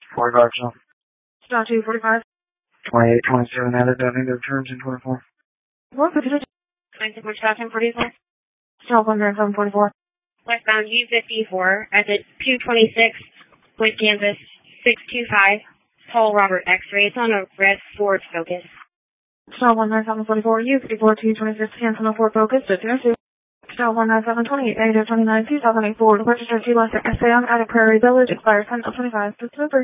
45, so. Stop 245. 28, 27 added that into the terms in 24. What could you do? 94 stopping for diesel. Stop 10744. Westbound U54 at the 226 with Kansas 625. Paul Robert X-ray. It's on a red Ford Focus. Stop 19744. U54 226 cancel no Ford Focus. 202. Stop 19728 829 2008 Ford. Registered to Lester SA on Attic Prairie Village. Expires 10 of 25.